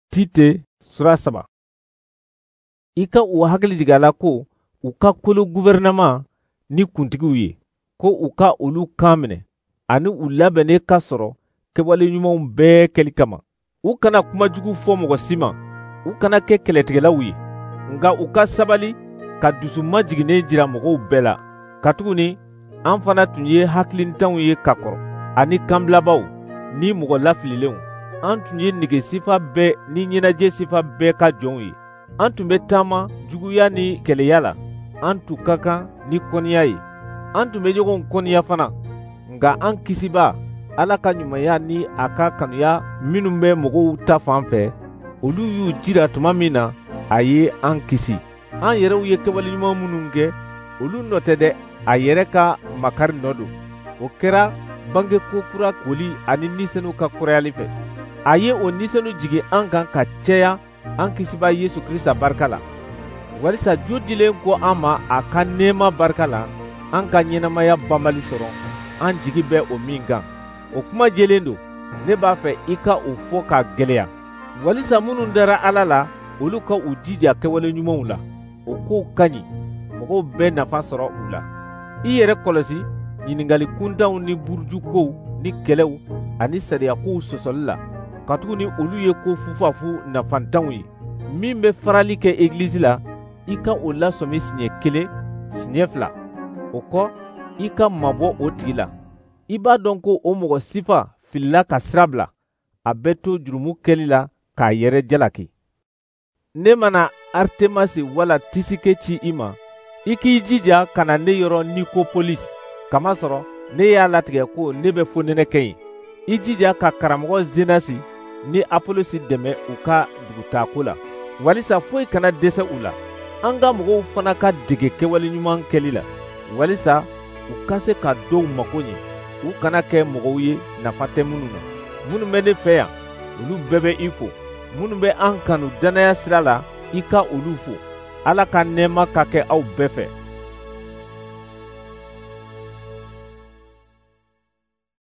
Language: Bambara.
Tite sura 3. I ka u hakili jigin a la ko u ka kolo gouvernement ni kuntigiw ye, ko u ka olu kan minɛ ani u labɛnnen ka sɔrɔ kɛwale ɲumanw bɛɛ kɛli kama. U kana kumajugu fɔ mɔgɔ si ma, u kana kɛ kɛlɛtigɛlaw ye, nka u ka sabali ka dusu majiginnen jira mɔgɔw bɛɛ la. Katuguni an fana tun ye hakilintanw ye ka kɔrɔ, ani kanbilabaw ni mɔgɔ lafililenw. An tun ye nege sifa bɛɛ ni ɲɛnajɛ sifa bɛɛ ka jɔnw ye. An tun bɛ taama juguya ni kɛlɛya la, an tun ka kan ni kɔniya ye. An tun bɛ ɲɔgɔn kɔniya fana, nka an kisiba Ala ka ɲumanya ni a ka kanuya minnu bɛ mɔgɔw ta fan fɛ, olu y'u jira tuma min na a ye an kisi. An yɛrɛw ye kɛwaleɲuman minnu kɛ, olu nɔ tɛ dɛ, a yɛrɛ ka makari nɔ don. O kɛra bangeko kura koli ani nisɛnu ka kɔrɔyali fɛ. A ye o nisɛnu jigin an kan ka caya an kisiba Yesu Krista barika la. Walisa jo dilen ko an ma a ka nɛɛma barika la, an ka ɲɛnamaya banbali sɔrɔ, an jigi bɛ o min kan. O kuma jɛlen don, ne b'a fɛ i ka o fɔ k'a gwɛlɛya. Walisa minnu dara Ala la, olu ka u jija kɛwale ɲumanw la. O kow ka ɲi, mɔgɔw bɛ nafa sɔrɔ u la. I yɛrɛ kɔlɔsi ɲiningali kuntanw ni burujukow ni kɛlɛw ani sariyakow sɔsɔli la. Katuguni olu ye ko fufafu nafantanw ye. Min bɛ farali kɛ egilizi la, i ka o lasɔmi siɲɛ 1, siɲɛ 2. O kɔ, i ka mabɔ o tigi la. I b'a dɔn ko o mɔgɔ sifa filila ka sira bila, a bɛ to jurumu kɛli la k'a yɛrɛ jalaki. Ne mana Artemasi wala Tisike ci i ma, i k'i jija ka na ne yɔrɔ Nikopolisi, kamasɔrɔ ne y'a latigɛ ko ne bɛ fonɛnɛkɛ yen. I jija ka karamɔgɔ Zenasi ni Apolosi dɛmɛ u ka dugutaako la, walisa foyi kana dɛsɛ u la. An ka mɔgɔw fana ka dege kɛwaleɲuman kɛli la, walisa u ka se ka dɔw mako ɲɛ. U kana kɛ mɔgɔw ye nafa tɛ minnu na. Minnu bɛ ne fɛ yan, olu bɛɛ bɛ i fo. Minnu bɛ an kanu dannaya sira la, i ka olu fo. Ala ka nɛɛma ka kɛ aw bɛɛ fɛ.